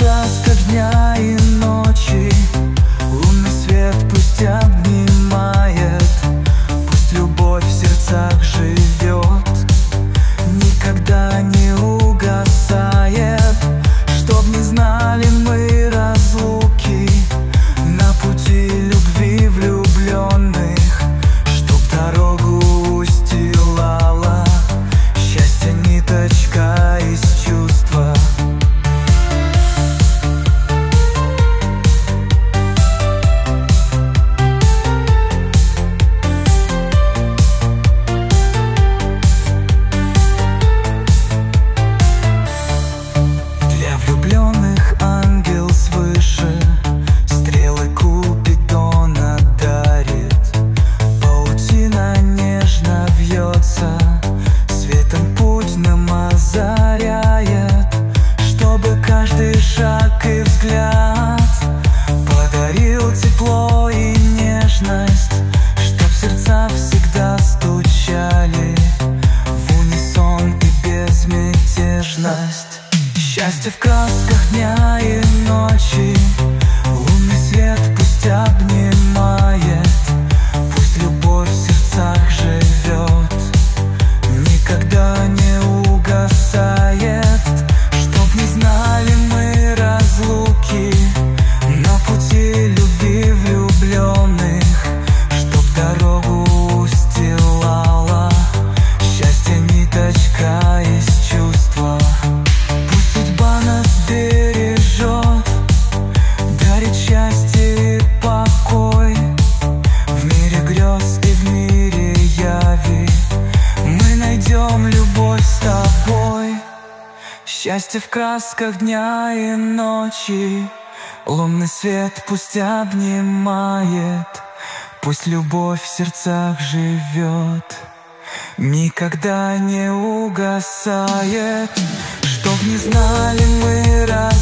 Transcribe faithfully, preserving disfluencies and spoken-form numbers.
красках дня и ночи. Лунный свет пусть обнимает, пусть любовь в сердцах живет, никогда не угасает. Чтоб не знали мы разлуки на пути любви влюбленных, чтоб дорогу устилала счастье ниточка из чувства. Каждый шаг и взгляд подарил тепло и нежность, чтоб сердца всегда стучали в унисон и безмятежность. Счастье в красках дня и ночи, лунный свет пусть обнимает, пусть любовь в сердцах живет, никогда не угасает. Чтоб не знали мы разлуки на пути любви влюбленных, чтоб дорогу устилала счастье ниточка из чувства. Пусть судьба нас бережет, дарит счастье и покой в мире грез и в мире яви. Мы найдем любовь с тобой. Счастье в красках дня и ночи, лунный свет пусть обнимает, пусть любовь в сердцах живет, никогда не угасает. Чтоб не знали мы